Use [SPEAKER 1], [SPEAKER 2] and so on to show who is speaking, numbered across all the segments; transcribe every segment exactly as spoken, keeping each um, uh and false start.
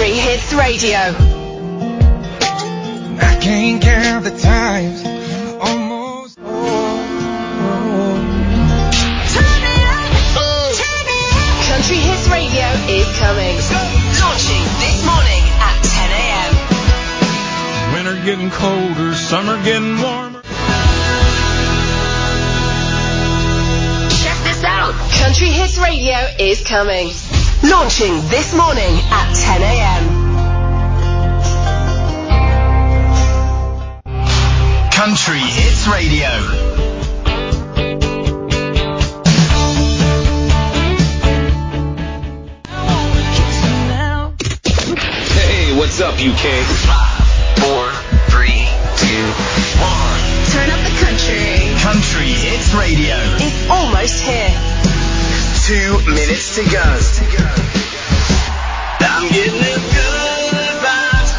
[SPEAKER 1] Country Hits Radio.
[SPEAKER 2] I can't count the times almost. Oh, oh.
[SPEAKER 1] Turn me up, oh. Turn me up. Country Hits Radio is coming. Launching this morning at ten a.m.
[SPEAKER 2] Winter getting colder, summer getting warmer.
[SPEAKER 1] Check this out. Country Hits Radio is coming. Launching this morning at ten a.m.
[SPEAKER 3] Country Hits Radio.
[SPEAKER 4] Hey, what's up, U K?
[SPEAKER 3] Five, four, three, two, one.
[SPEAKER 1] Turn up the country.
[SPEAKER 3] Country Hits Radio.
[SPEAKER 1] It's almost here.
[SPEAKER 3] Two minutes to go. I'm getting them good vibes.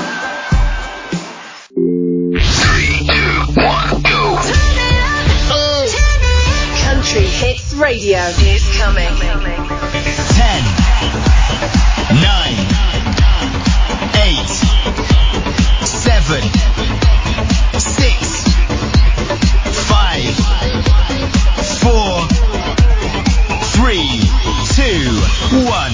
[SPEAKER 3] Three, two, one, go.
[SPEAKER 1] Turn it up. Oh. Turn it up. Country Hits Radio is coming.
[SPEAKER 3] Ten, nine, eight, seven, six, five, four, three, two, one.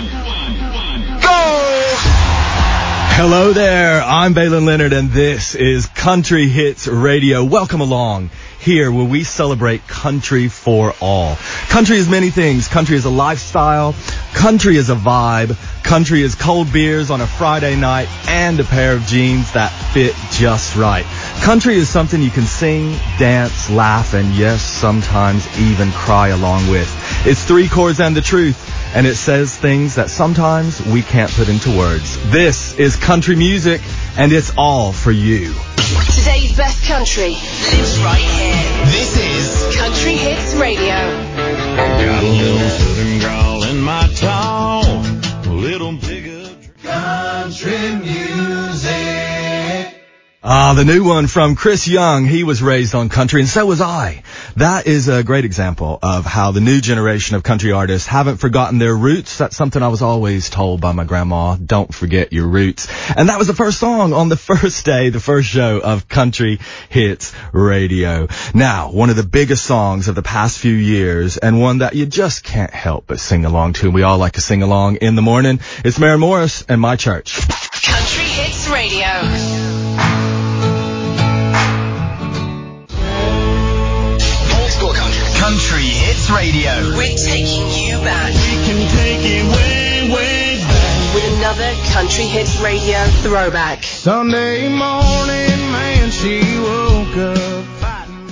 [SPEAKER 3] Go!
[SPEAKER 5] Hello there, I'm Balin Leonard and this is Country Hits Radio. Welcome along here where we celebrate country for all. Country is many things. Country is a lifestyle. Country is a vibe. Country is cold beers on a Friday night and a pair of jeans that fit just right. Country is something you can sing, dance, laugh, and yes, sometimes even cry along with. It's three chords and the truth. And it says things that sometimes we can't put into words. This is country music, and it's all for you.
[SPEAKER 1] Today's best country lives right here.
[SPEAKER 3] This is
[SPEAKER 1] Country Hits Radio.
[SPEAKER 2] Got a little southern growl in my tone, a little bigger. Country music.
[SPEAKER 5] Ah, the new one from Chris Young. He was raised on country, and so was I. That is a great example of how the new generation of country artists haven't forgotten their roots. That's something I was always told by my grandma. Don't forget your roots. And that was the first song on the first day, the first show of Country Hits Radio. Now, one of the biggest songs of the past few years, and one that you just can't help but sing along to. We all like to sing along in the morning. It's Maren Morris and My Church.
[SPEAKER 1] Country Hits Radio.
[SPEAKER 3] Country Hits Radio.
[SPEAKER 1] We're taking you back.
[SPEAKER 2] We can take it way, way back.
[SPEAKER 1] With another Country Hits Radio throwback.
[SPEAKER 2] Sunday morning, man, she woke up fighting.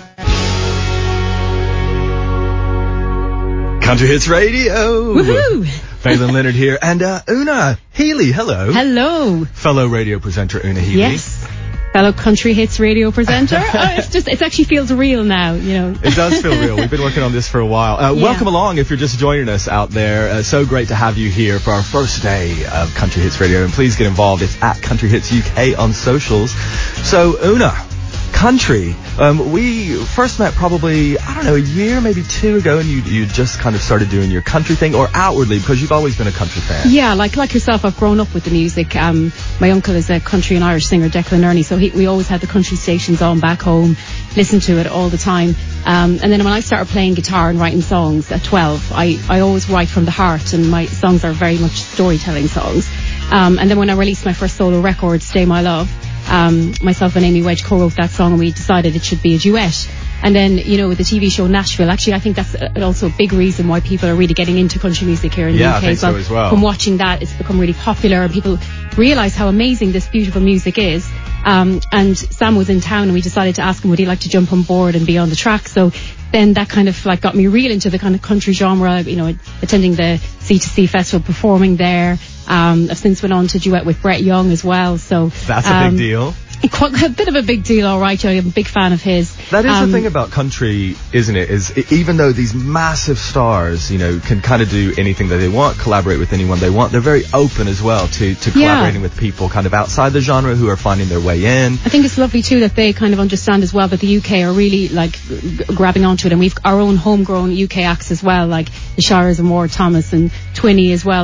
[SPEAKER 5] Country Hits Radio.
[SPEAKER 6] Woohoo!
[SPEAKER 5] Phelan Leonard here. And uh, Una Healy, hello.
[SPEAKER 6] Hello.
[SPEAKER 5] Fellow radio presenter Una Healy.
[SPEAKER 6] Yes. Fellow Country Hits Radio presenter. Oh, it's just, it actually feels real now, you know.
[SPEAKER 5] It does feel real. We've been working on this for a while. Uh,
[SPEAKER 6] Yeah.
[SPEAKER 5] Welcome along if you're just joining us out there. Uh, so great to have you here for our first day of Country Hits Radio. And please get involved. It's at Country Hits U K on socials. So, Una, country. Um, we first met probably, I don't know, a year, maybe two ago, and you you just kind of started doing your country thing, or outwardly, because you've always been a country fan.
[SPEAKER 6] Yeah, like like yourself, I've grown up with the music. Um, my uncle is a country and Irish singer, Declan Ernie, so he, we always had the country stations on back home, listened to it all the time. Um, and then when I started playing guitar and writing songs at twelve, I, I always write from the heart, and my songs are very much storytelling songs. Um, and then when I released my first solo record, Stay My Love, Um, myself and Amy Wedge co-wrote that song, and we decided it should be a duet. And then, you know, with the T V show Nashville, actually, I think that's also a big reason why people are really getting into country music here in
[SPEAKER 5] Yeah,
[SPEAKER 6] the U K
[SPEAKER 5] I think
[SPEAKER 6] as well.
[SPEAKER 5] so as well.
[SPEAKER 6] From watching that, it's become really popular, and people realise how amazing this beautiful music is. Um, and Sam was in town, and we decided to ask him would he like to jump on board and be on the track. So then that kind of like got me real into the kind of country genre, you know, attending the C two C festival, performing there. Um, I've since went on to duet with Brett Young as well. So
[SPEAKER 5] That's a
[SPEAKER 6] um,
[SPEAKER 5] big deal.
[SPEAKER 6] Quite a bit of a big deal, all right. I'm a big fan of his.
[SPEAKER 5] That is
[SPEAKER 6] um,
[SPEAKER 5] the thing about country, isn't it? Is it, even though these massive stars, you know, can kind of do anything that they want, collaborate with anyone they want, they're very open as well to, to collaborating
[SPEAKER 6] yeah.
[SPEAKER 5] with people kind of outside the genre who are finding their way in.
[SPEAKER 6] I think it's lovely too that they kind of understand as well that the U K are really like g- grabbing onto it, and we've our own homegrown U K acts as well, like the Shires and Ward Thomas and Twinney as well, who's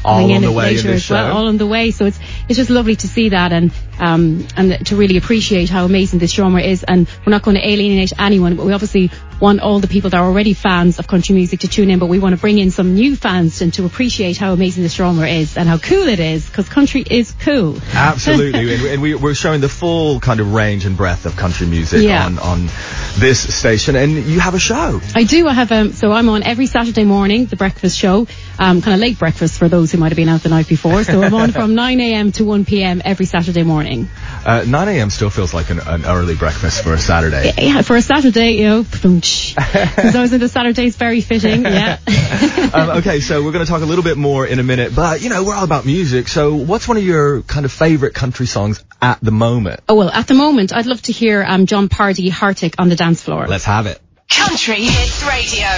[SPEAKER 6] coming
[SPEAKER 5] all
[SPEAKER 6] in
[SPEAKER 5] on the way
[SPEAKER 6] later
[SPEAKER 5] in this
[SPEAKER 6] as well,
[SPEAKER 5] show.
[SPEAKER 6] all on the way. So it's it's just lovely to see that and um and to really appreciate how amazing this genre is. And we're not going to alienate anyone, but we obviously want all the people that are already fans of country music to tune in, but we want to bring in some new fans and to appreciate how amazing this genre is and how cool it is, because country is cool.
[SPEAKER 5] Absolutely, and, and we, we're showing the full kind of range and breadth of country music
[SPEAKER 6] Yeah.
[SPEAKER 5] on, on this station, and you have a show.
[SPEAKER 6] I do. I have um. So I'm on every Saturday morning, the breakfast show, um, kind of late breakfast for those who might have been out the night before. So I'm on from nine a.m. to one p.m. every Saturday morning.
[SPEAKER 5] Uh, nine a.m. still feels like an, an early breakfast for a Saturday.
[SPEAKER 6] Yeah, for a Saturday, you know, because I was into Saturdays, very fitting. Yeah.
[SPEAKER 5] um, okay, so we're going to talk a little bit more in a minute, but you know, we're all about music. So what's one of your kind of favorite country songs at the moment?
[SPEAKER 6] Oh well, at the moment, I'd love to hear um, John Pardy, "Heartache" on the dance floor.
[SPEAKER 5] Let's have it.
[SPEAKER 1] Country Hits Radio.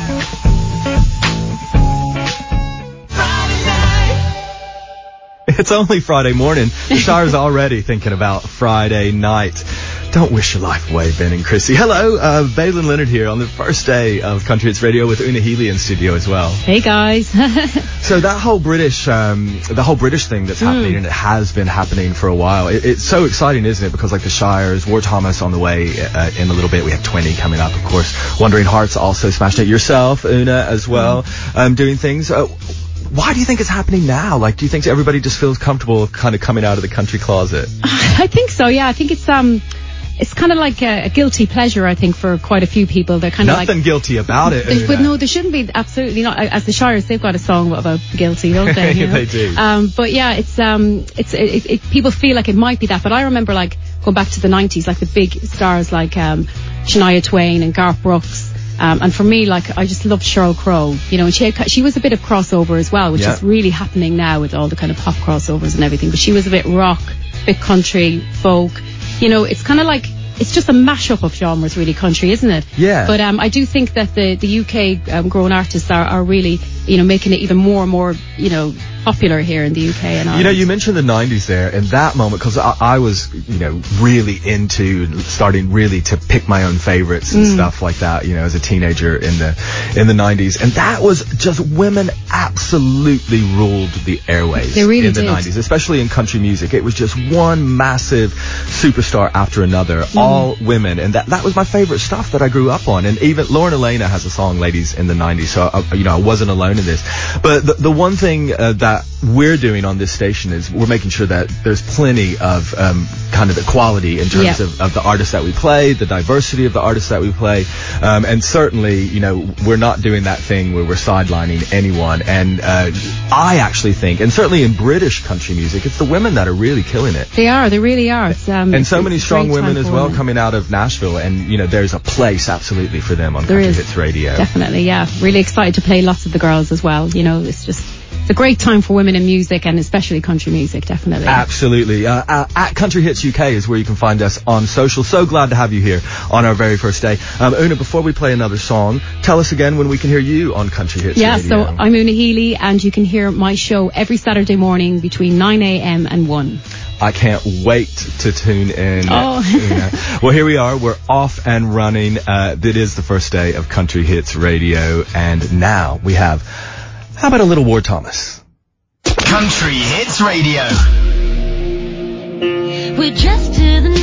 [SPEAKER 5] It's only Friday morning. The Shire's already thinking about Friday night. Don't wish your life away, Ben and Chrissy. Hello, uh, Balin Leonard here on the first day of Country Hits Radio with Una Healy in studio as well.
[SPEAKER 6] Hey guys.
[SPEAKER 5] So that whole British, um, the whole British thing that's happening, and it has been happening for a while. It, it's so exciting, isn't it? Because like the Shires, War Thomas on the way uh, in a little bit. We have twenty coming up, of course. Wandering Hearts also smashed it. Yourself, Una, as well, um, doing things. Uh, Why do you think it's happening now? Like, do you think everybody just feels comfortable kind of coming out of the country closet?
[SPEAKER 6] I think so, yeah. I think it's um, it's kind of like a, a guilty pleasure, I think, for quite a few people. They're kind of like...
[SPEAKER 5] Nothing guilty about it.
[SPEAKER 6] There's- But no, there shouldn't be, absolutely not. As the Shires, they've got a song about guilty, don't they? You know?
[SPEAKER 5] They do.
[SPEAKER 6] Um, but yeah, it's um, it's it, it, it, people feel like it might be that. But I remember like going back to the nineties, like the big stars like um, Shania Twain and Garth Brooks. Um, and for me, like, I just loved Sheryl Crow, you know, and she had, she was a bit of crossover as well, which
[SPEAKER 5] Yeah.
[SPEAKER 6] is really happening now with all the kind of pop crossovers and everything. But she was a bit rock, a bit country, folk. You know, it's kind of like, it's just a mashup of genres, really, country, isn't it?
[SPEAKER 5] Yeah.
[SPEAKER 6] But um, I do think that the, the U K um, grown artists are, are really, you know, making it even more and more, you know, popular here in the U K and Ireland.
[SPEAKER 5] You know, you mentioned the nineties there, and that moment, because I, I was, you know, really into starting really to pick my own favorites and
[SPEAKER 6] Mm.
[SPEAKER 5] stuff like that, you know, as a teenager in the in the nineties, and that was just women absolutely ruled the airwaves
[SPEAKER 6] They really
[SPEAKER 5] in the
[SPEAKER 6] did.
[SPEAKER 5] nineties, especially in country music. It was just one massive superstar after another,
[SPEAKER 6] Mm.
[SPEAKER 5] all women, and that that was my favorite stuff that I grew up on. And even Lauren Elena has a song, "Ladies," in the nineties, so I, you know, I wasn't alone in this. But the, the one thing uh, that we're doing on this station is we're making sure that there's plenty of um, kind of equality in terms
[SPEAKER 6] Yeah.
[SPEAKER 5] of, of the artists that we play, the diversity of the artists that we play, um, and certainly, you know, we're not doing that thing where we're sidelining anyone. And uh, I actually think, and certainly in British country music, it's the women that are really killing it.
[SPEAKER 6] They are, they really are. It's, um,
[SPEAKER 5] And so
[SPEAKER 6] it's
[SPEAKER 5] many
[SPEAKER 6] a
[SPEAKER 5] strong
[SPEAKER 6] great time
[SPEAKER 5] women as
[SPEAKER 6] for
[SPEAKER 5] well
[SPEAKER 6] women.
[SPEAKER 5] coming out of Nashville, and you know, there's a place absolutely for them on
[SPEAKER 6] There
[SPEAKER 5] Country
[SPEAKER 6] is.
[SPEAKER 5] Hits Radio.
[SPEAKER 6] Definitely, yeah. Really excited to play lots of the girls as well. You know, it's just, it's a great time for women in music, and especially country music, definitely.
[SPEAKER 5] Absolutely. Uh, uh, at Country Hits U K is where you can find us on social. So glad to have you here on our very first day. Um, Una, before we play another song, tell us again when we can hear you on Country Hits
[SPEAKER 6] Yeah,
[SPEAKER 5] Radio.
[SPEAKER 6] so I'm Una Healy, and you can hear my show every Saturday morning between nine a.m. and one.
[SPEAKER 5] I can't wait to tune in.
[SPEAKER 6] Oh.
[SPEAKER 5] Una. Well, here we are. We're off and running. Uh, it is the first day of Country Hits Radio, and now we have, how about a little War Thomas?
[SPEAKER 3] Country Hits Radio.
[SPEAKER 7] We're just to the